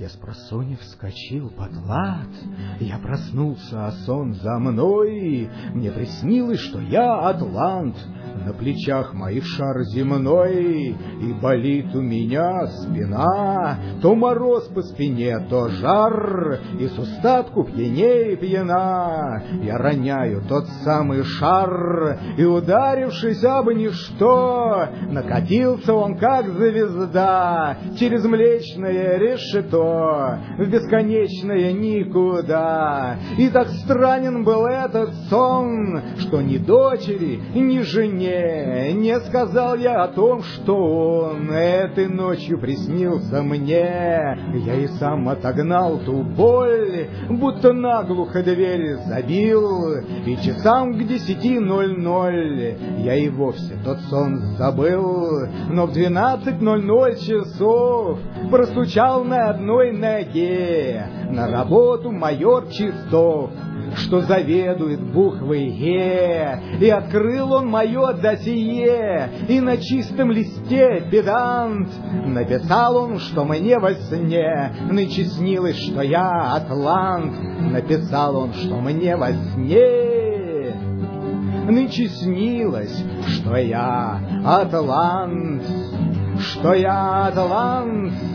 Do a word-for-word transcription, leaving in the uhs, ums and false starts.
Я спросонья вскочил под лад, я проснулся, а сон за мной. Мне приснилось, что я атлант, на плечах моих шар земной, и болит у меня спина, то мороз по спине, то жар, и с устатку пьянее пьяна. Я роняю тот самый шар, и, ударившись об ничто, накатился он, как звезда, через млечное решето в бесконечное никуда. И так странен был этот сон, что ни дочери, ни жене не сказал я о том, что он этой ночью приснился мне. Я и сам отогнал ту боль, будто наглухо дверь забил, и часам к десяти ноль-ноль я и вовсе тот сон забыл. Но в двенадцать ноль-ноль часов простучал на одной ноге на работу майор Чистов, что заведует буквой «Е», и открыл он мое досье, и на чистом листе педант написал он, что мне во сне нынче снилось, что я атлант. Написал он, что мне во сне нынче снилось, что я атлант, что я атлант.